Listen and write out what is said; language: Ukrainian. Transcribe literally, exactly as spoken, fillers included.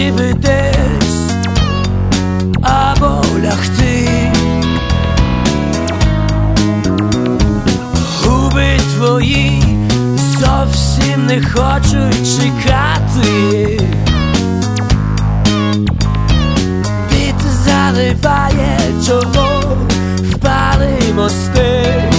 ніби десь або лягти. Губи твої зовсім не хочуть чекати. Піт заливає чоло, впали мости.